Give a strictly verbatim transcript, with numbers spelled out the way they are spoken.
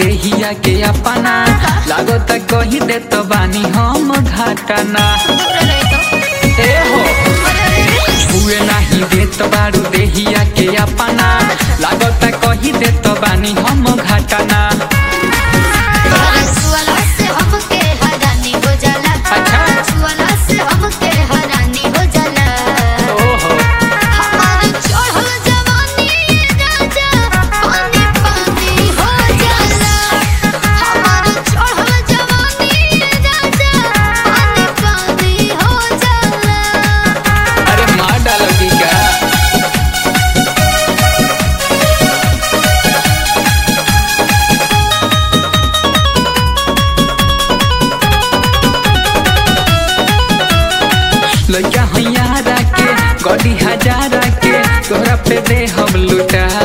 देहिया के अपना लागो त कही दे तो बानी हम घाटना ए हो हुए नहीं दे तो बारू देहिया के अपना लागो त कही दे तो बानी हम घाटना। लइका हैया के गड़ी हजारा के तोरा पे दे हम लुटा